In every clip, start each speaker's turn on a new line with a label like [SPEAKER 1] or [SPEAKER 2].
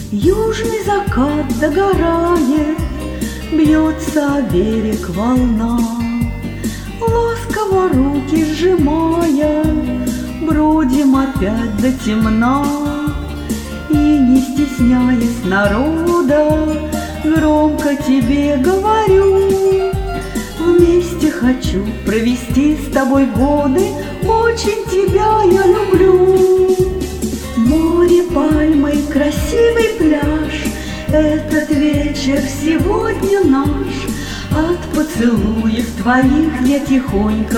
[SPEAKER 1] Южный закат догорает, бьется о берег волна, ласково руки сжимая, бродим опять до темна. И не стесняясь народа, громко тебе говорю, вместе хочу провести с тобой годы, очень тебя я люблю. Море, пальмы, красивый пляж, этот вечер сегодня наш. От поцелуев твоих я тихонько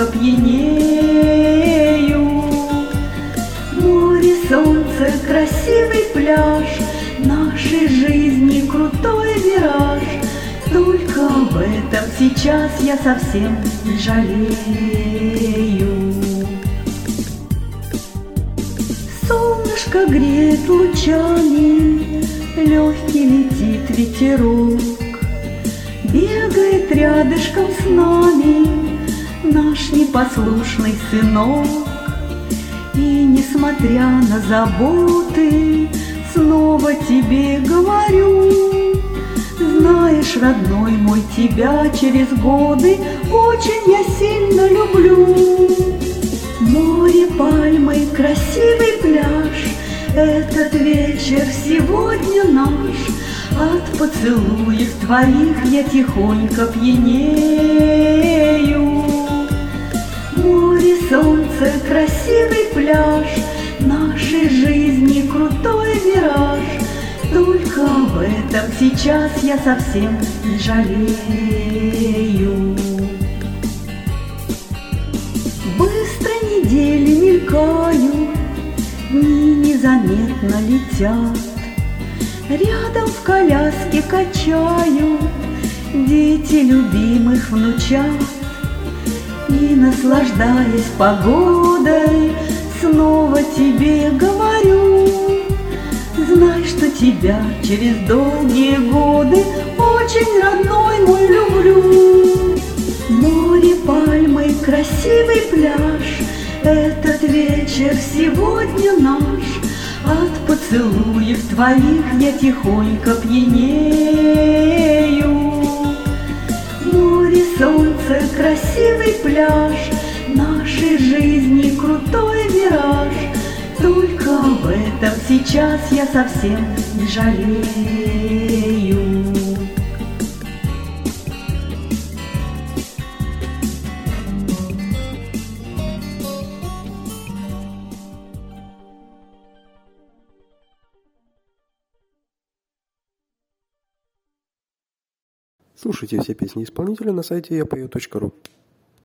[SPEAKER 1] пьянею. Море, солнце, красивый пляж, нашей жизни крутой вираж. Только об этом сейчас я совсем не жалею. Солнышко греет лучами, легкий летит ветерок, бегает рядышком с нами наш непослушный сынок. И несмотря на заботы, снова тебе говорю, знаешь, родной мой, тебя через годы очень я сильно люблю. Море, пальмы, красивый пляж, этот вечер сегодня наш. От поцелуев твоих я тихонько пьянею. Море, солнце, красивый пляж, нашей жизни крутой вираж. Только об этом сейчас я совсем не жалею. Быстро недели мелькают, дни незаметно летят, рядом в коляске качают дети любимых внучат. И, наслаждаясь погодой, снова тебе говорю, знай, что тебя через долгие годы очень, родной мой, люблю. Море, пальмы, красивый пляж, этот вечер сегодня наш. От поцелуев твоих я тихонько пьянею. Море, солнце, красивый пляж, нашей жизни крутой вираж. Только об этом сейчас я совсем не жалею.
[SPEAKER 2] Слушайте все песни исполнителя на сайте yapoe.ru.